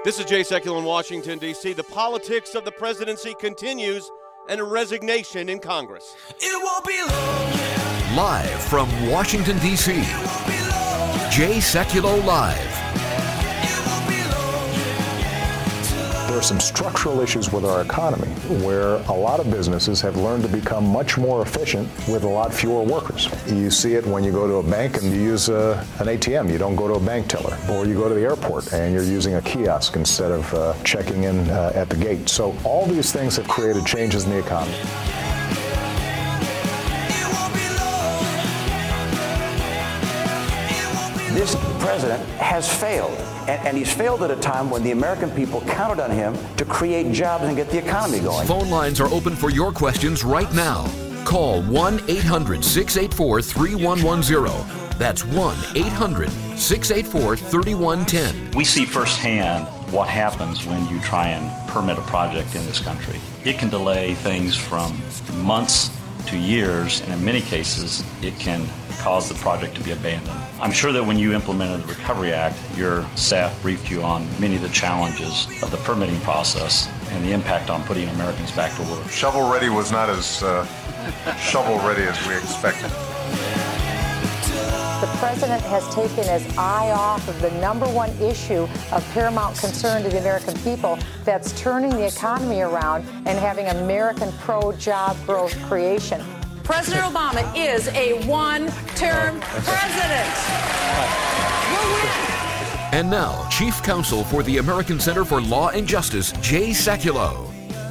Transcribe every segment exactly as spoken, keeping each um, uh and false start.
This is Jay Sekulow in Washington, D C The politics of the presidency continues and a resignation in Congress. It won't be long. Live from Washington, D C Jay Sekulow Live. There are some structural issues with our economy where a lot of businesses have learned to become much more efficient with a lot fewer workers. You see it when you go to a bank and you use a, an A T M. You don't go to a bank teller. Or you go to the airport and you're using a kiosk instead of uh, checking in uh, at the gate. So all these things have created changes in the economy. This president has failed, and, and he's failed at a time when the American people counted on him to create jobs and get the economy going. Phone lines are open for your questions right now. Call one eight hundred six eight four three one one zero. That's one eight hundred six eight four three one one zero. We see firsthand what happens when you try and permit a project in this country. It can delay things from months to years, and in many cases, it can cause the project to be abandoned. I'm sure that when you implemented the Recovery Act, your staff briefed you on many of the challenges of the permitting process and the impact on putting Americans back to work. Shovel ready was not as uh, shovel ready as we expected. The president has taken his eye off of the number one issue of paramount concern to the American people, that's turning the economy around and having American pro-job growth creation. President Obama is a one-term president. We'll win. And now, Chief Counsel for the American Center for Law and Justice, Jay Sekulow.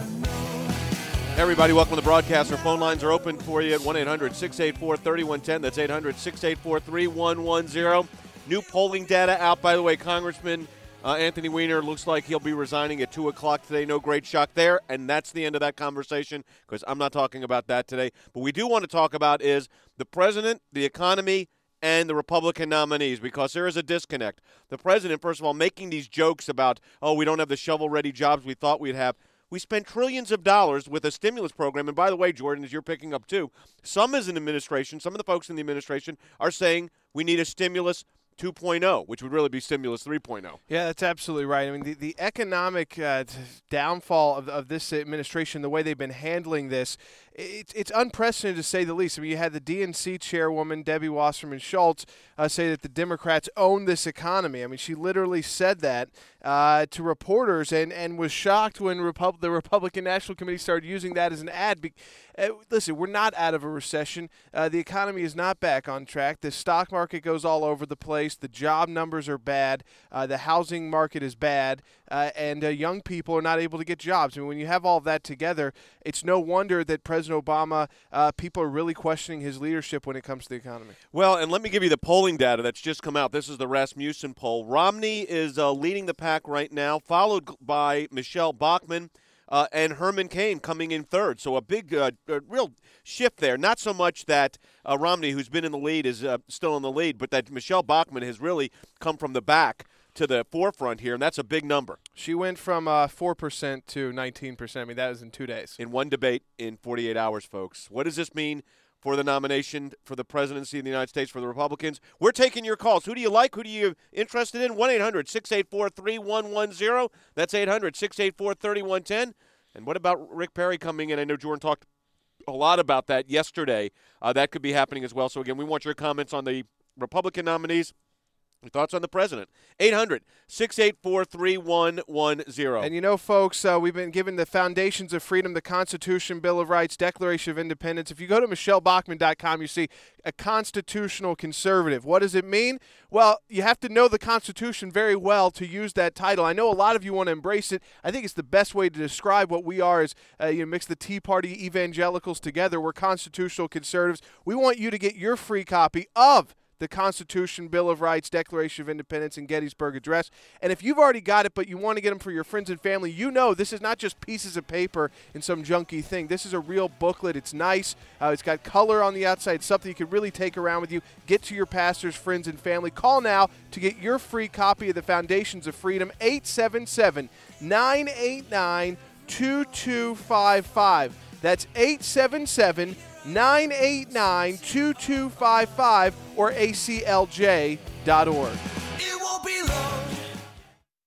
Hey everybody, welcome to the broadcast. Our phone lines are open for you at one eight hundred six eight four three one one zero. That's eight hundred six eight four three one one zero. New polling data out, by the way. Congressman uh, Anthony Weiner looks like he'll be resigning at two o'clock today. No great shock there, and that's the end of that conversation because I'm not talking about that today. But we do want to talk about is the president, the economy, and the Republican nominees, because there is a disconnect. The president, first of all, making these jokes about, oh, we don't have the shovel-ready jobs we thought we'd have. We spent trillions of dollars with a stimulus program. And by the way, Jordan, as you're picking up too, some as an administration, some of the folks in the administration are saying we need a stimulus two point oh, which would really be stimulus three point oh. Yeah, that's absolutely right. I mean, the, the economic uh, downfall of, of this administration, the way they've been handling this, it's it's unprecedented to say the least. I mean, you had the D N C chairwoman, Debbie Wasserman Schultz, uh, say that the Democrats own this economy. I mean, she literally said that uh, to reporters and, and was shocked when Repub- the Republican National Committee started using that as an ad. Be- uh, listen, we're not out of a recession. Uh, the economy is not back on track. The stock market goes all over the place. The job numbers are bad. Uh, the housing market is bad. Uh, and uh, young people are not able to get jobs. I mean, when you have all that together, it's no wonder that President Obama, uh, people are really questioning his leadership when it comes to the economy. Well, and let me give you the polling data that's just come out. This is the Rasmussen poll. Romney is uh, leading the pack right now, followed by Michelle Bachmann uh, and Herman Cain coming in third. So a big, uh, a real shift there. Not so much that uh, Romney, who's been in the lead, is uh, still in the lead, but that Michelle Bachmann has really come from the back to the forefront here, and that's a big number. She went from uh, four percent to nineteen percent. I mean, that was in two days. In one debate in forty-eight hours, folks. What does this mean for the nomination for the presidency of the United States for the Republicans? We're taking your calls. Who do you like? Who do you interested in? one eight hundred six eight four three one one zero. That's eight hundred six eight four three one one zero. And what about Rick Perry coming in? I know Jordan talked a lot about that yesterday. Uh, that could be happening as well. So, again, we want your comments on the Republican nominees. Your thoughts on the president? eight hundred six eight four three one one zero. And you know, folks, uh, we've been given the foundations of freedom, the Constitution, Bill of Rights, Declaration of Independence. If you go to michelle bachmann dot com, you see a constitutional conservative. What does it mean? Well, you have to know the Constitution very well to use that title. I know a lot of you want to embrace it. I think it's the best way to describe what we are is uh, you mix the Tea Party evangelicals together. We're constitutional conservatives. We want you to get your free copy of the Constitution, Bill of Rights, Declaration of Independence, and Gettysburg Address. And if you've already got it, but you want to get them for your friends and family, you know this is not just pieces of paper and some junky thing. This is a real booklet. It's nice. Uh, it's got color on the outside. It's something you can really take around with you. Get to your pastors, friends, and family. Call now to get your free copy of the Foundations of Freedom, eight seven seven, nine eight nine, two two five five. That's eight seven seven, nine eight nine, two two five five or A C L J dot org. It won't be long. It's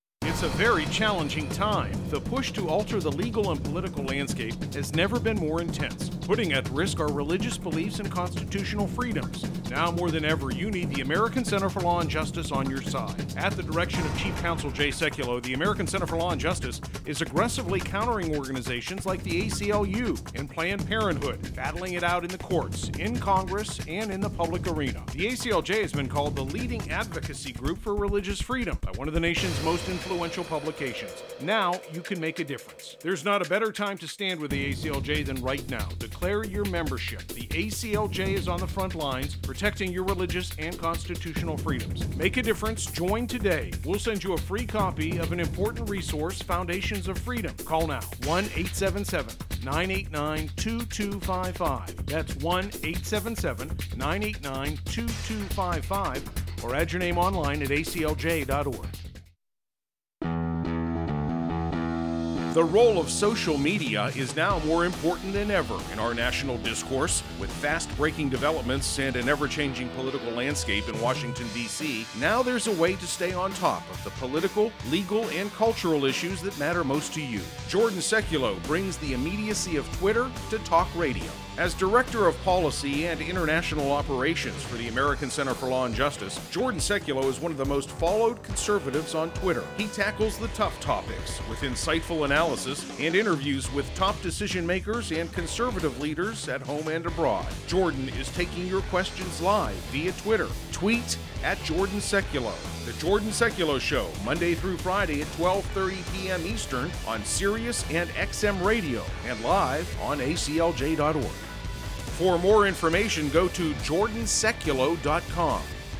a very challenging time. The push to alter the legal and political landscape has never been more intense, putting at risk our religious beliefs and constitutional freedoms. Now more than ever, you need the American Center for Law and Justice on your side. At the direction of Chief Counsel Jay Sekulow, the American Center for Law and Justice is aggressively countering organizations like the A C L U and Planned Parenthood, battling it out in the courts, in Congress, and in the public arena. The A C L J has been called the leading advocacy group for religious freedom by one of the nation's most influential publications. Now you can make a difference. There's not a better time to stand with the A C L J than right now. Declare your membership. The A C L J is on the front lines, protecting your religious and constitutional freedoms. Make a difference. Join today. We'll send you a free copy of an important resource, Foundations of Freedom. Call now, one eight seven seven, nine eight nine, two two five five. That's one eight seven seven, nine eight nine, two two five five, or add your name online at A C L J dot org. The role of social media is now more important than ever in our national discourse. With fast-breaking developments and an ever-changing political landscape in Washington, D C, now there's a way to stay on top of the political, legal, and cultural issues that matter most to you. Jordan Sekulow brings the immediacy of Twitter to talk radio. As Director of Policy and International Operations for the American Center for Law and Justice, Jordan Sekulow is one of the most followed conservatives on Twitter. He tackles the tough topics with insightful analysis and interviews with top decision makers and conservative leaders at home and abroad. Jordan is taking your questions live via Twitter. Tweet at Jordan Sekulow. The Jordan Sekulow Show, Monday through Friday at twelve thirty p.m. Eastern on Sirius and X M Radio and live on A C L J dot org. For more information, go to Jordan Sekulow dot com.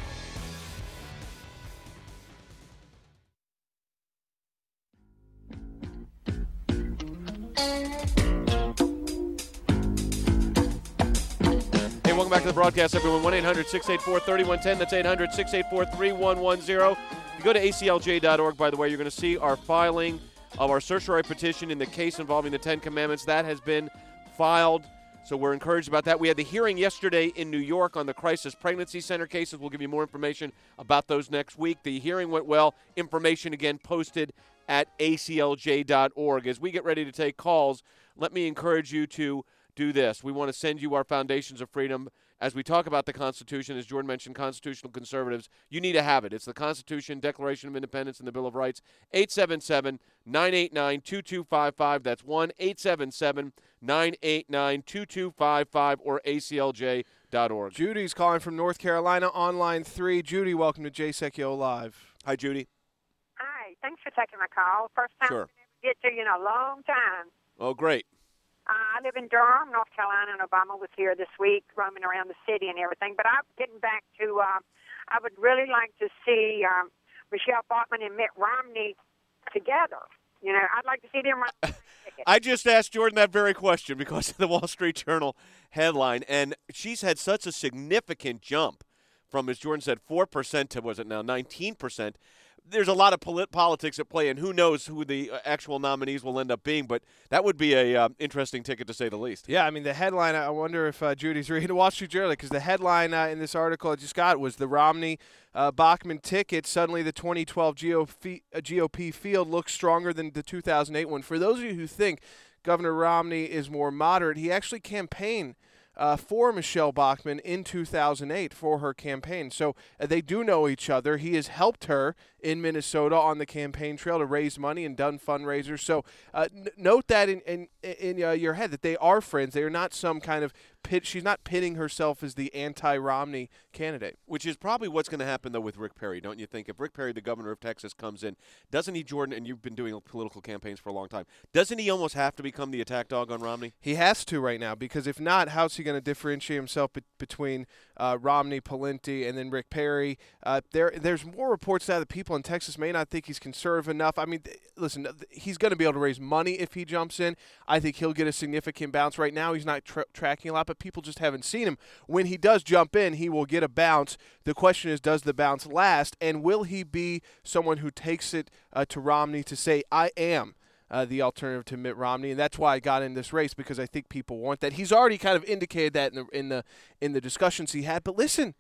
Welcome back to the broadcast, everyone. one eight hundred, six eight four, three one one zero. That's eight hundred, six eight four, three one one zero. If you go to A C L J dot org, by the way, you're going to see our filing of our certiorari petition in the case involving the Ten Commandments. That has been filed, so we're encouraged about that. We had the hearing yesterday in New York on the Crisis Pregnancy Center cases. We'll give you more information about those next week. The hearing went well. Information, again, posted at A C L J dot org. As we get ready to take calls, let me encourage you to do this. We want to send you our Foundations of Freedom. As we talk about the Constitution, as Jordan mentioned, constitutional conservatives, you need to have it. It's the Constitution, Declaration of Independence, and the Bill of Rights. eight seven seven, nine eight nine, two two five five. That's one eight seven seven, nine eight nine, two two five five or A C L J dot org. Judy's calling from North Carolina on line three. Judy, welcome to Jay Sekulow Live. Hi, Judy. Hi. Thanks for taking my call. First time Sure. I get to you in a long time. Oh, great. Uh, I live in Durham, North Carolina, and Obama was here this week roaming around the city and everything. But I'm getting back to, uh, I would really like to see um, Michelle Bachmann and Mitt Romney together. You know, I'd like to see them run. I just asked Jordan that very question because of the Wall Street Journal headline, and she's had such a significant jump from, as Jordan said, four percent to, was it now, nineteen percent. There's a lot of polit- politics at play, and who knows who the actual nominees will end up being, but that would be a uh, interesting ticket to say the least. Yeah, I mean, the headline, I wonder if uh, Judy's reading the Wall Street Journal, because the headline uh, in this article I just got was the Romney uh, Bachmann ticket. Suddenly the twenty twelve G O P, uh, G O P field looks stronger than the two thousand eight one. For those of you who think Governor Romney is more moderate, he actually campaigned Uh, for Michelle Bachmann in two thousand eight for her campaign. So uh, they do know each other. He has helped her in Minnesota on the campaign trail to raise money and done fundraisers. So uh, n- note that in in, in uh, your head that they are friends. They are not some kind of pit. She's not pitting herself as the anti-Romney candidate. Which is probably what's going to happen, though, with Rick Perry, don't you think? If Rick Perry, the governor of Texas, comes in, doesn't he, Jordan, and you've been doing political campaigns for a long time, doesn't he almost have to become the attack dog on Romney? He has to right now, because if not, how's he going to differentiate himself be- between uh, Romney, Pawlenty, and then Rick Perry? Uh, there, There's more reports now that people in Texas may not think he's conservative enough. I mean, th- listen, th- he's going to be able to raise money if he jumps in. I think he'll get a significant bounce. Right now, he's not tra- tracking a lot, but people just haven't seen him. When he does jump in, he will get a bounce. The question is, does the bounce last, and will he be someone who takes it uh, to Romney to say, I am uh, the alternative to Mitt Romney? And that's why I got in this race, because I think people want that. He's already kind of indicated that in the in the in the discussions he had. But listen,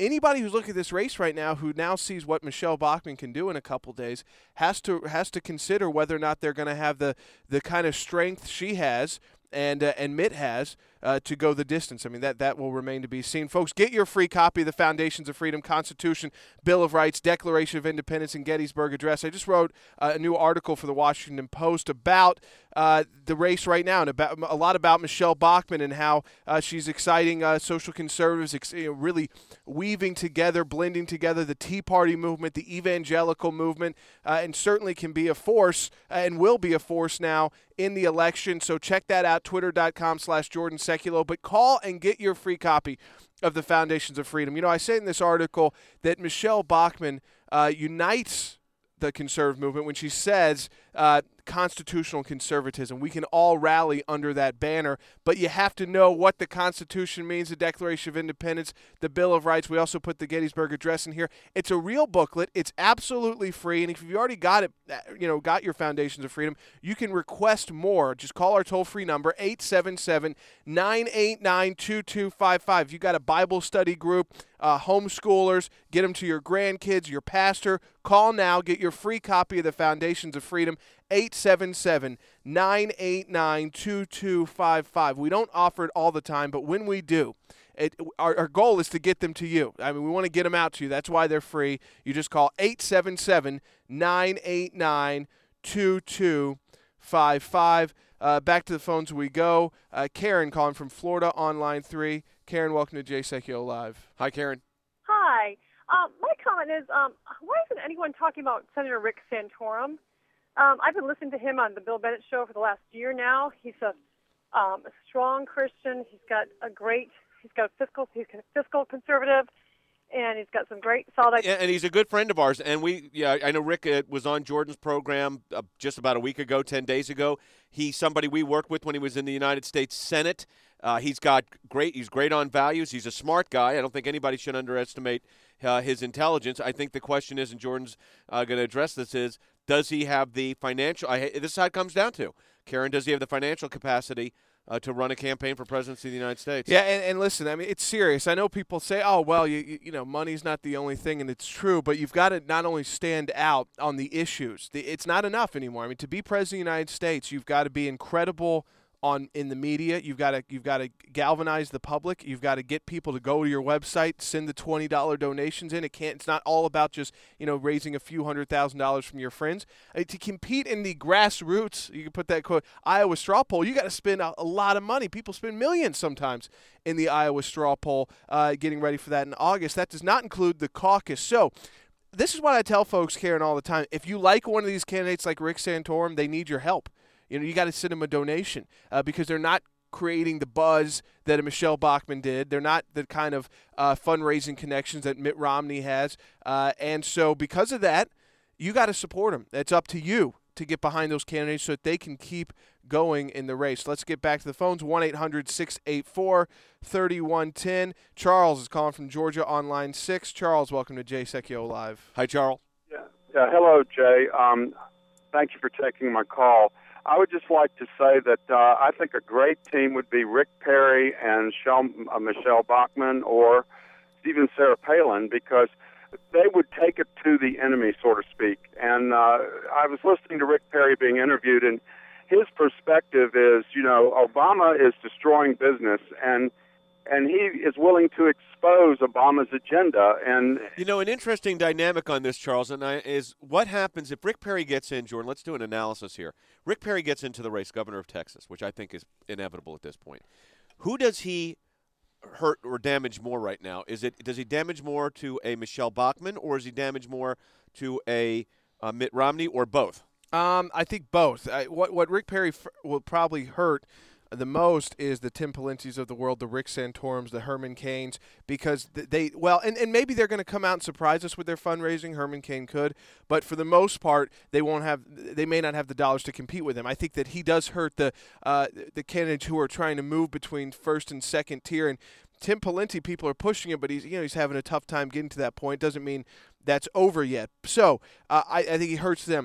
anybody who's looking at this race right now who now sees what Michelle Bachmann can do in a couple days has to has to consider whether or not they're going to have the the kind of strength she has and uh, and Mitt has uh, to go the distance. I mean, that, that will remain to be seen. Folks, get your free copy of the Foundations of Freedom, Constitution, Bill of Rights, Declaration of Independence, and Gettysburg Address. I just wrote uh, a new article for the Washington Post about uh, the race right now and about a lot about Michelle Bachmann and how uh, she's exciting uh, social conservatives, ex- you know, really weaving together, blending together the Tea Party movement, the evangelical movement, uh, and certainly can be a force uh, and will be a force now in the election. So check that out, twitter.com slash Jordan Sekulow. But call and get your free copy of the Foundations of Freedom. You know, I say in this article that Michelle Bachmann uh, unites the conservative movement when she says uh, constitutional conservatism. We can all rally under that banner, but you have to know what the Constitution means, the Declaration of Independence, the Bill of Rights. We also put the Gettysburg Address in here. It's a real booklet. It's absolutely free, and if you've already got it, you know, got your Foundations of Freedom, you can request more. Just call our toll-free number, eight seven seven, nine eight nine, two two five five. If you've got a Bible study group, uh, homeschoolers, get them to your grandkids, your pastor, call now. Get your free copy of the Foundations of Freedom, eight seven seven, nine eight nine, two two five five. We don't offer it all the time, but when we do, it, our, our goal is to get them to you. I mean, we want to get them out to you. That's why they're free. You just call eight seven seven, nine eight nine, two two five five. Uh, back to the phones we go. Uh, Karen calling from Florida on line three. Karen, welcome to Jay Sekulow Live. Hi, Karen. Hi. Um, my comment is, um, why isn't anyone talking about Senator Rick Santorum? Um, I've been listening to him on the Bill Bennett Show for the last year now. He's a, um, a strong Christian. He's got a great, he's got a fiscal, he's a fiscal conservative, and he's got some great solid. Yeah, and he's a good friend of ours. And we, yeah, I know Rick uh, was on Jordan's program uh, just about a week ago, ten days ago. He's somebody we worked with when he was in the United States Senate. Uh, he's got great, he's great on values. He's a smart guy. I don't think anybody should underestimate uh, his intelligence. I think the question is, and Jordan's uh, going to address this, is does he have the financial, I, this is how it comes down to. Karen, does he have the financial capacity Uh, to run a campaign for presidency of the United States? Yeah, and, and listen, I mean, it's serious. I know people say, oh, well, you, you, you know, money's not the only thing, and it's true, but you've got to not only stand out on the issues. The, it's not enough anymore. I mean, to be president of the United States, you've got to be incredible on in the media. You've got to you've got to galvanize the public. You've got to get people to go to your website, send the twenty dollar donations in. It can't. It's not all about just, you know, raising a few hundred thousand dollars from your friends. I mean, to compete in the grassroots, you can put that quote, Iowa straw poll, you got to spend a, a lot of money. People spend millions sometimes in the Iowa straw poll, uh, getting ready for that in August. That does not include the caucus. So this is what I tell folks, Karen, all the time. If you like one of these candidates like Rick Santorum, they need your help. You know, you got to send them a donation uh, because they're not creating the buzz that a Michelle Bachmann did. They're not the kind of uh, fundraising connections that Mitt Romney has. Uh, and so because of that, you got to support them. It's up to you to get behind those candidates so that they can keep going in the race. Let's get back to the phones. one eight hundred, six eight four, three one one zero. Charles is calling from Georgia on line six. Charles, welcome to Jay Sekulow Live. Hi, Charles. Yeah. yeah hello, Jay. Um, thank you for taking my call. I would just like to say that uh, I think a great team would be Rick Perry and Shel- uh, Michelle Bachmann or even Sarah Palin, because they would take it to the enemy, so to speak. And uh, I was listening to Rick Perry being interviewed, and his perspective is, you know, Obama is destroying business, and and he is willing to expose Obama's agenda. And you know, an interesting dynamic on this, Charles, and I, is what happens if Rick Perry gets in. Jordan, let's do an analysis here. Rick Perry gets into the race, governor of Texas, which I think is inevitable at this point. Who does he hurt or damage more right now? Is it does he damage more to a Michelle Bachmann, or is he damage more to a uh, Mitt Romney, or both? Um, I think both. I, what what Rick Perry f- will probably hurt the most is the Tim Palentis of the world, the Rick Santorums, the Herman Cains, because they, well, and, and maybe they're going to come out and surprise us with their fundraising. Herman Cain could, but for the most part, they won't have, they may not have the dollars to compete with him. I think that he does hurt the uh, the candidates who are trying to move between first and second tier. And Tim Pawlenty, people are pushing him, but he's, you know, he's having a tough time getting to that point. Doesn't mean that's over yet. So uh, I, I think he hurts them.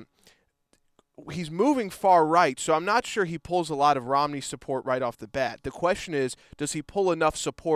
He's moving far right, so I'm not sure he pulls a lot of Romney support right off the bat. The question is, does he pull enough support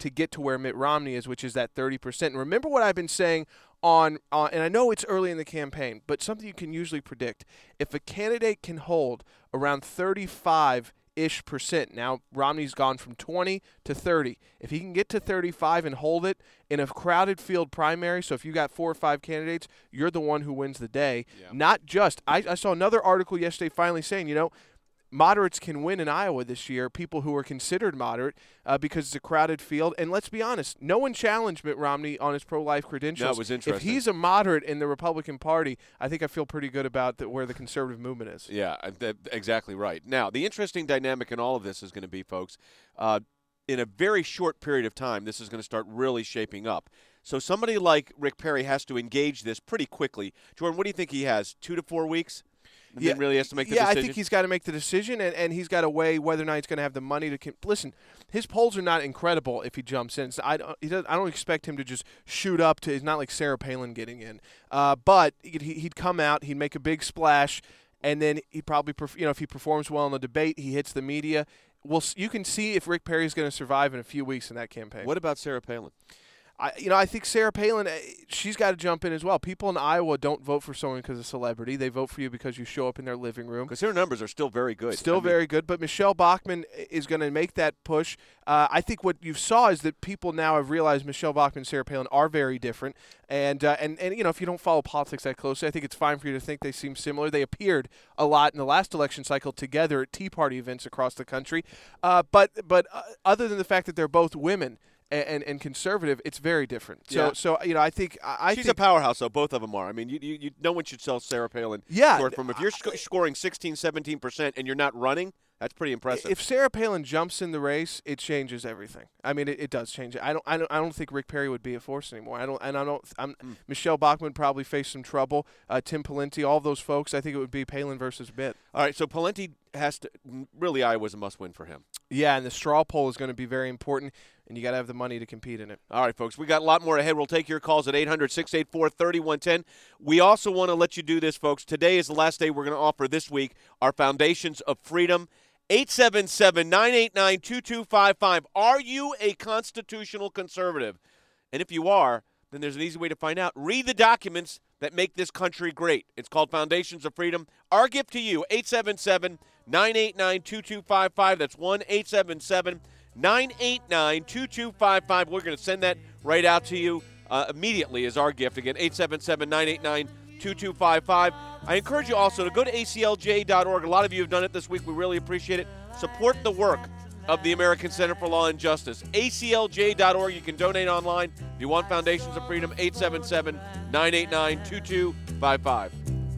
to get to where Mitt Romney is, which is that thirty percent. And remember what I've been saying on, uh, and I know it's early in the campaign, but something you can usually predict. If a candidate can hold around thirty-five ish percent. Now, Romney's gone from twenty to thirty. If he can get to thirty-five and hold it in a crowded field primary, so if you got four or five candidates, you're the one who wins the day. Yeah. Not just, I, I saw another article yesterday finally saying, you know, moderates can win in Iowa this year, people who are considered moderate, uh, because it's a crowded field. And let's be honest, no one challenged Mitt Romney on his pro-life credentials. That was interesting. If he's a moderate in the Republican Party, I think I feel pretty good about the, where the conservative movement is. Yeah, th- exactly right. Now, the interesting dynamic in all of this is going to be, folks, uh, in a very short period of time, this is going to start really shaping up. So somebody like Rick Perry has to engage this pretty quickly. Jordan, what do you think he has, two to four weeks? And yeah, then really has to make the yeah, decision? I think he's got to make the decision, and, and he's got to weigh whether or not he's going to have the money to com- – listen, his polls are not incredible if he jumps in. So I, don't, he does, I don't expect him to just shoot up to – it's not like Sarah Palin getting in. Uh, but he'd, he'd come out, he'd make a big splash, and then he'd probably – you know, if he performs well in the debate, he hits the media. Well, you can see if Rick Perry is going to survive in a few weeks in that campaign. What about Sarah Palin? I, you know, I think Sarah Palin, she's got to jump in as well. People in Iowa don't vote for someone because of celebrity. They vote for you because you show up in their living room. Because their numbers are still very good. Still I mean, very good. But Michelle Bachmann is going to make that push. Uh, I think what you saw is that people now have realized Michelle Bachmann and Sarah Palin are very different. And, uh, and, and, you know, if you don't follow politics that closely, I think it's fine for you to think they seem similar. They appeared a lot in the last election cycle together at Tea Party events across the country. Uh, but but uh, other than the fact that they're both women, And, and conservative, it's very different. So, yeah. so you know, I think I she's think, a powerhouse, though. Both of them are. I mean, you, you, you no one should sell Sarah Palin. Yeah, short from if you're sc- scoring sixteen, seventeen percent and you're not running, that's pretty impressive. If Sarah Palin jumps in the race, it changes everything. I mean, it, it does change it. I don't, I don't, I don't think Rick Perry would be a force anymore. I don't, and I don't. I'm, mm. Michelle Bachmann would probably face some trouble. Uh, Tim Pawlenty, all those folks. I think it would be Palin versus Mitt. All right, so Pawlenty has to really. Iowa's a must-win for him. Yeah, and the straw poll is going to be very important, and you got to have the money to compete in it. All right, folks, we got a lot more ahead. We'll take your calls at eight hundred, six eight four, three one one zero. We also want to let you do this, folks. Today is the last day we're going to offer this week our Foundations of Freedom. eight seven seven, nine eight nine, two two five five. Are you a constitutional conservative? And if you are, then there's an easy way to find out. Read the documents that make this country great. It's called Foundations of Freedom. Our gift to you, eight seven seven, nine eight nine, two two five five. That's one eight seven seven, nine eight nine, two two five five. We're going to send that right out to you uh, immediately as our gift. Again, eight seven seven, nine eight nine, two two five five. I encourage you also to go to A C L J dot org. A lot of you have done it this week. We really appreciate it. Support the work of the American Center for Law and Justice. A C L J dot org. You can donate online. If you want Foundations of Freedom, eight seven seven, nine eight nine, two two five five.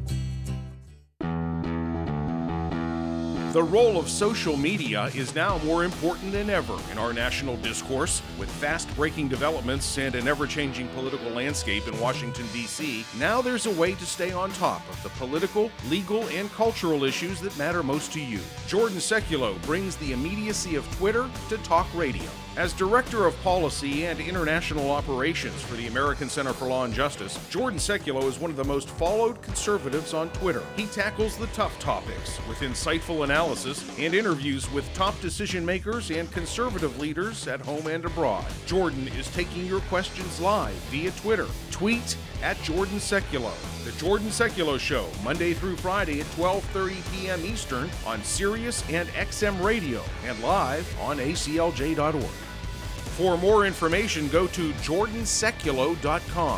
The role of social media is now more important than ever in our national discourse. With fast-breaking developments and an ever-changing political landscape in Washington, D C, now there's a way to stay on top of the political, legal, and cultural issues that matter most to you. Jordan Sekulow brings the immediacy of Twitter to talk radio. As Director of Policy and International Operations for the American Center for Law and Justice, Jordan Sekulow is one of the most followed conservatives on Twitter. He tackles the tough topics with insightful analysis and interviews with top decision makers and conservative leaders at home and abroad. Jordan is taking your questions live via Twitter. Tweet at Jordan Sekulow. The Jordan Sekulow Show, Monday through Friday at twelve thirty p.m. Eastern on Sirius and X M Radio and live on A C L J dot org. For more information, go to Jordan Sekulow dot com.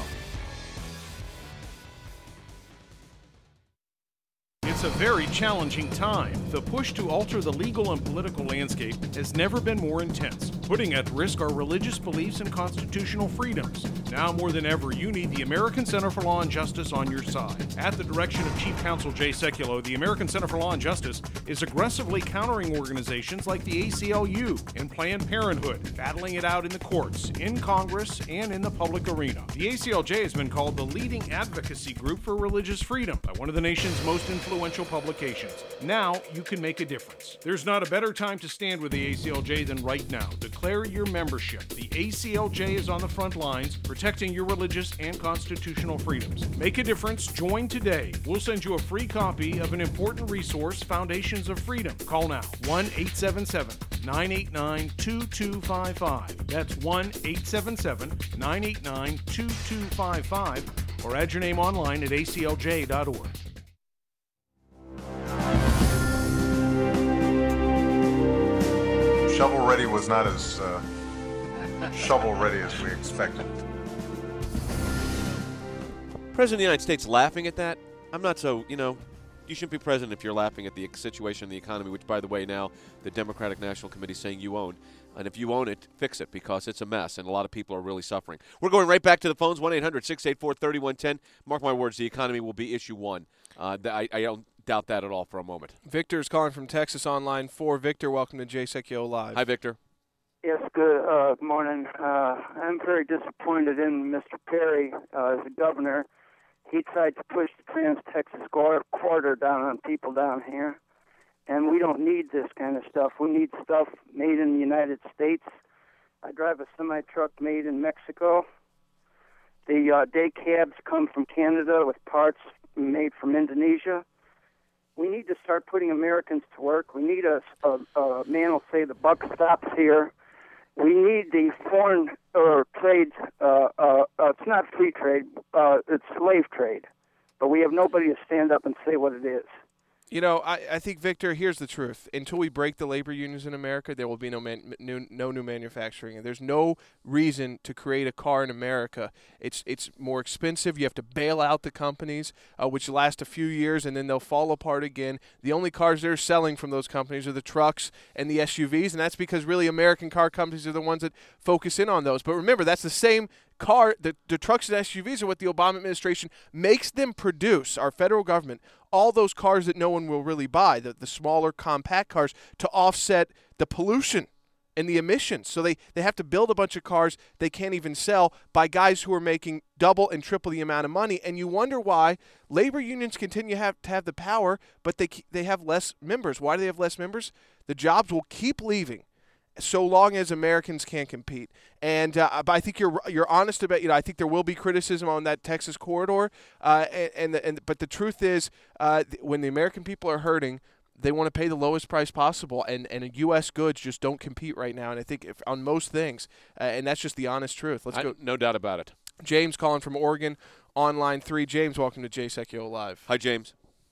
It's a very challenging time. The push to alter the legal and political landscape has never been more intense, putting at risk our religious beliefs and constitutional freedoms. Now more than ever, you need the American Center for Law and Justice on your side. At the direction of Chief Counsel Jay Sekulow, the American Center for Law and Justice is aggressively countering organizations like the A C L U and Planned Parenthood, battling it out in the courts, in Congress, and in the public arena. The A C L J has been called the leading advocacy group for religious freedom by one of the nation's most influential publications. Now you can make a difference. There's not a better time to stand with the A C L J than right now. Declare your membership. The A C L J is on the front lines, protecting your religious and constitutional freedoms. Make a difference. Join today. We'll send you a free copy of an important resource, Foundations of Freedom. Call now, one eight seven seven, nine eight nine, two two five five. That's one eight seven seven, nine eight nine, two two five five. Or add your name online at A C L J dot org. Shovel ready was not as uh, shovel ready as we expected. President of the United States laughing at that? I'm not so, you know, you shouldn't be president if you're laughing at the situation in the economy, which, by the way, now the Democratic National Committee is saying you own. And if you own it, fix it, because it's a mess, and a lot of people are really suffering. We're going right back to the phones, one eight hundred, six eight four, three one one zero. Mark my words, the economy will be issue one. Uh, I, I don't doubt that at all for a moment. Victor's calling from Texas on line four. Victor, welcome to Jay Sekulow Live. Hi, Victor. Yes, good uh, morning. Uh, I'm very disappointed in Mister Perry uh, as a governor. He tried to push the Trans-Texas Corridor down on people down here, and we don't need this kind of stuff. We need stuff made in the United States. I drive a semi-truck made in Mexico. The uh, day cabs come from Canada with parts made from Indonesia. We need to start putting Americans to work. We need a, a, a man will say the buck stops here. We need the foreign or trade. Uh, uh, uh, it's not free trade. Uh, it's slave trade. But we have nobody to stand up and say what it is. You know, I, I think, Victor, here's the truth. Until we break the labor unions in America, there will be no man, new, no new manufacturing. And there's no reason to create a car in America. It's it's more expensive. You have to bail out the companies, uh, which last a few years, and then they'll fall apart again. The only cars they're selling from those companies are the trucks and the S U Vs, and that's because really American car companies are the ones that focus in on those. But remember, that's the same car, the, the trucks and S U Vs are what the Obama administration makes them produce, our federal government, all those cars that no one will really buy, the, the smaller compact cars, to offset the pollution and the emissions. So they, they have to build a bunch of cars they can't even sell by guys who are making double and triple the amount of money. And you wonder why labor unions continue have to have the power, but they they have less members. Why do they have less members? The jobs will keep leaving so long as Americans can't compete. And uh, but I think you're you're honest about, you know, I think there will be criticism on that Texas corridor. Uh, and, and, the, and but the truth is, uh, when the American people are hurting, they want to pay the lowest price possible, and, and U S goods just don't compete right now. And I think if, on most things, uh, and that's just the honest truth. Let's I, go. No doubt about it. James calling from Oregon on line three. James, welcome to Jay Sekulow Live. Hi, James.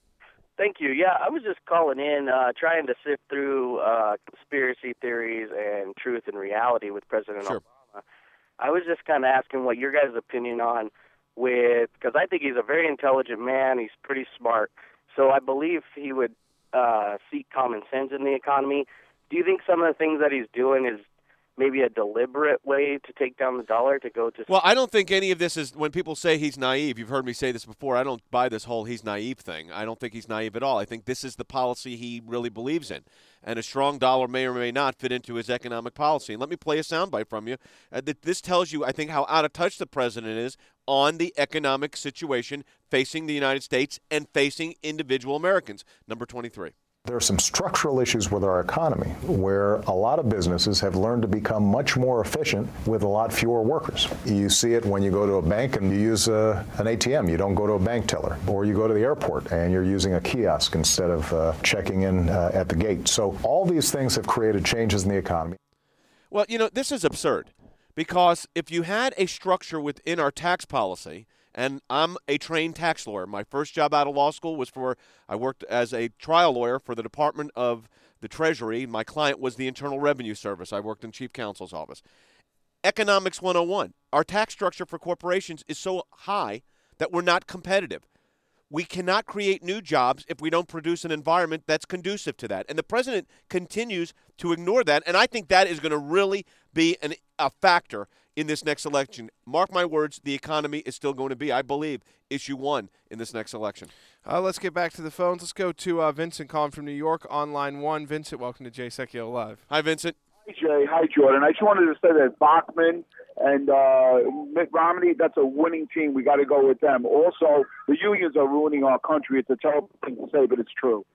Thank you. Yeah, I was just calling in, uh, trying to sift through uh, conspiracy theories and truth and reality with President Sure. Obama. I was just kind of asking what your guys' opinion on with, because I think he's a very intelligent man. He's pretty smart. So I believe he would uh, seek common sense in the economy. Do you think some of the things that he's doing is maybe a deliberate way to take down the dollar to go to? Well, I don't think any of this is, when people say he's naive, you've heard me say this before, I don't buy this whole he's naive thing. I don't think he's naive at all. I think this is the policy he really believes in. And a strong dollar may or may not fit into his economic policy. And let me play a soundbite from you. Uh, th- this tells you, I think, how out of touch the president is on the economic situation facing the United States and facing individual Americans. Number twenty-three. There are some structural issues with our economy where a lot of businesses have learned to become much more efficient with a lot fewer workers. You see it when you go to a bank and you use a, an A T M. You don't go to a bank teller. Or you go to the airport and you're using a kiosk instead of uh, checking in uh, at the gate. So all these things have created changes in the economy. Well, you know, this is absurd because if you had a structure within our tax policy, and I'm a trained tax lawyer. My first job out of law school was for, I worked as a trial lawyer for the Department of the Treasury. My client was the Internal Revenue Service. I worked in Chief Counsel's office. Economics one oh one. Our tax structure for corporations is so high that we're not competitive. We cannot create new jobs if we don't produce an environment that's conducive to that. And the president continues to ignore that, and I think that is going to really be an, a factor in this next election. Mark my words, the economy is still going to be, I believe, issue one in this next election. Uh, let's get back to the phones. Let's go to uh, Vincent calling from New York on line one. Vincent, welcome to Jay Sekulow Live. Hi, Vincent. Hi, Jay. Hi, Jordan. I just wanted to say that Bachmann and uh, Mitt Romney, that's a winning team. We got to go with them. Also, the unions are ruining our country. It's a terrible thing to say, but it's true.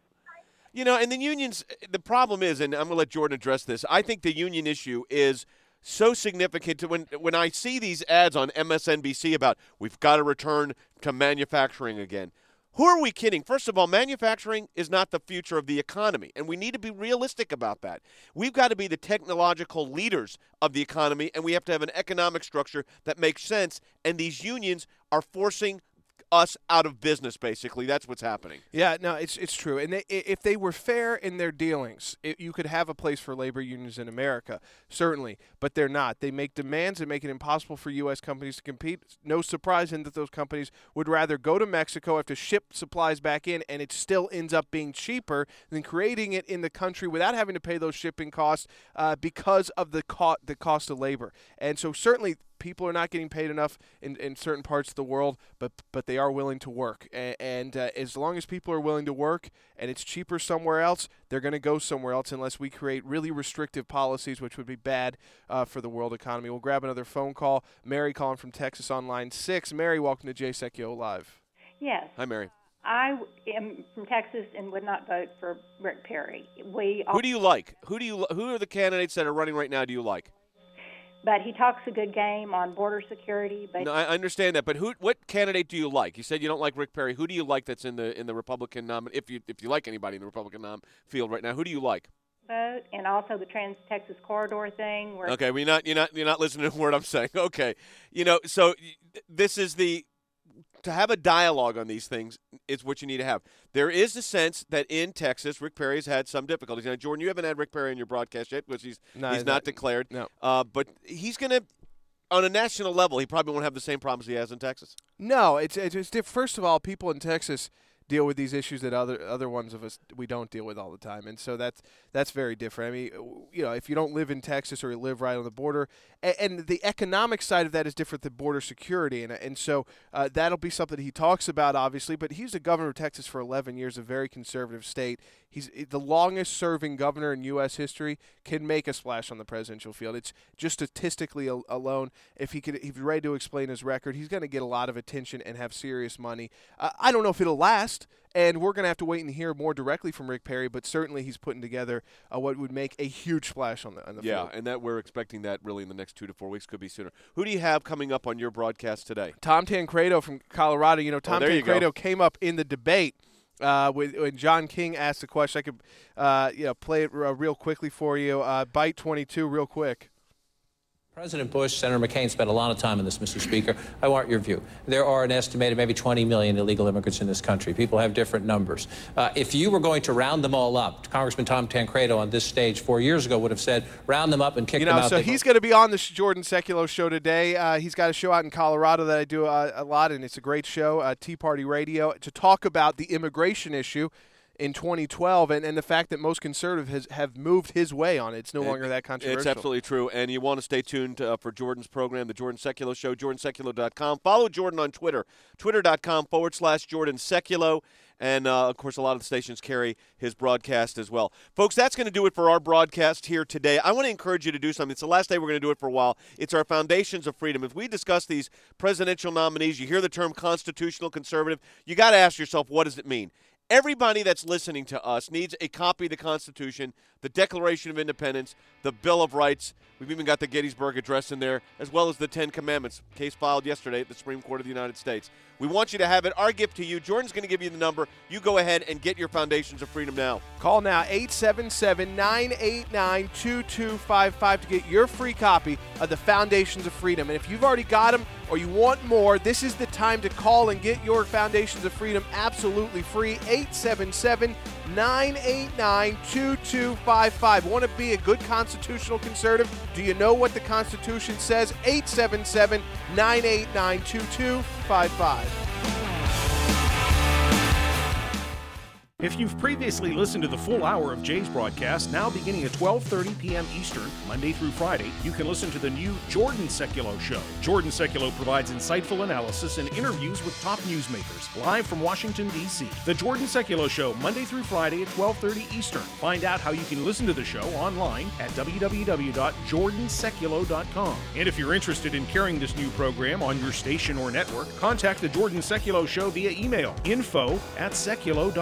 You know, and the unions, the problem is, and I'm going to let Jordan address this, I think the union issue is so significant to when when I see these ads on M S N B C about we've got to return to manufacturing again. Who are we kidding? First of all, manufacturing is not the future of the economy, and we need to be realistic about that. We've got to be the technological leaders of the economy, and we have to have an economic structure that makes sense, and these unions are forcing us out of business, basically. That's what's happening. Yeah, no, it's it's true. And they, if they were fair in their dealings, it, you could have a place for labor unions in America, certainly. But they're not. They make demands and make it impossible for U S companies to compete. No surprise in that those companies would rather go to Mexico, have to ship supplies back in, and it still ends up being cheaper than creating it in the country without having to pay those shipping costs uh, because of the, co- the cost of labor. And so certainly people are not getting paid enough in, in certain parts of the world, but but they are willing to work. And, and uh, as long as people are willing to work and it's cheaper somewhere else, they're going to go somewhere else unless we create really restrictive policies, which would be bad uh, for the world economy. We'll grab another phone call. Mary calling from Texas on line six. Mary, welcome to Jay Secchio Live. Yes. Hi, Mary. I am from Texas and would not vote for Rick Perry. We Who do you like? Who do you? Who are the candidates that are running right now do you like? But he talks a good game on border security. But no, I understand that. But who? What candidate do you like? You said you don't like Rick Perry. Who do you like that's in the in the Republican nom? If you if you like anybody in the Republican nom field right now, who do you like? Vote, and also the Trans-Texas Corridor thing. Where okay, well, you're not you're not you're not listening to what I'm saying. Okay, you know, so this is the. To have a dialogue on these things is what you need to have. There is a sense that in Texas, Rick Perry has had some difficulties. Now, Jordan, you haven't had Rick Perry in your broadcast yet because he's no, he's, he's not, not declared. No. Uh, but he's going to, on a national level, he probably won't have the same problems he has in Texas. No, it's it's, it's diff- first of all, people in Texas deal with these issues that other other ones of us we don't deal with all the time, and so that's that's very different. I mean, you know, if you don't live in Texas or you live right on the border, and, and the economic side of that is different than border security, and and so uh, that'll be something he talks about, obviously. But he's the governor of Texas for eleven years, a very conservative state. He's the longest-serving governor in U S history. Can make a splash on the presidential field. It's just statistically al- alone. If he could, if he's ready to explain his record, he's going to get a lot of attention and have serious money. Uh, I don't know if it'll last. And we're going to have to wait and hear more directly from Rick Perry, but certainly he's putting together uh, what would make a huge splash on the, on the yeah, field. Yeah, and that we're expecting that really in the next two to four weeks, could be sooner. Who do you have coming up on your broadcast today? Tom Tancredo from Colorado. You know, Tom oh, Tancredo came up in the debate uh, with, when John King asked the question. I could uh, you know, play it uh, real quickly for you. Uh, Bite twenty-two real quick. President Bush, Senator McCain spent a lot of time on this, Mister Speaker. I want your view. There are an estimated maybe twenty million illegal immigrants in this country. People have different numbers. Uh, if you were going to round them all up, Congressman Tom Tancredo on this stage four years ago would have said, round them up and kick you know, them out. So he's going to be on the Jordan Secchio show today. Uh, he's got a show out in Colorado that I do uh, a lot, and it's a great show, uh, Tea Party Radio, to talk about the immigration issue in twenty twelve, and, and the fact that most conservatives has, have moved his way on it. It's no it, longer that controversial. It's absolutely true, and you want to stay tuned uh, for Jordan's program, The Jordan Secchio Show, jordan secchio dot com. Follow Jordan on Twitter, twitter.com forward slash Jordan Secchio, and, uh, of course, a lot of the stations carry his broadcast as well. Folks, that's going to do it for our broadcast here today. I want to encourage you to do something. It's the last day we're going to do it for a while. It's our Foundations of Freedom. As we discuss these presidential nominees, you hear the term constitutional conservative, you got to ask yourself, what does it mean? Everybody that's listening to us needs a copy of the Constitution, the Declaration of Independence, the Bill of Rights. We've even got the Gettysburg Address in there, as well as the Ten Commandments, case filed yesterday at the Supreme Court of the United States. We want you to have it. Our gift to you, Jordan's going to give you the number. You go ahead and get your Foundations of Freedom now. Call now, eight seven seven, nine eight nine, two two five five to get your free copy of the Foundations of Freedom. And if you've already got them or you want more, this is the time to call and get your Foundations of Freedom absolutely free, eight seven seven, nine eight nine, two two five five. Want to be a good constitutional conservative? Do you know what the Constitution says? eight seven seven, nine eight nine, two two five five. If you've previously listened to the full hour of Jay's broadcast, now beginning at twelve thirty p.m. Eastern, Monday through Friday, you can listen to the new Jordan Secchio Show. Jordan Secchio provides insightful analysis and interviews with top newsmakers, live from Washington, D C. The Jordan Secchio Show, Monday through Friday at twelve thirty Eastern. Find out how you can listen to the show online at w w w dot jordan secchio dot com. And if you're interested in carrying this new program on your station or network, contact the Jordan Secchio Show via email, info at secchio dot com.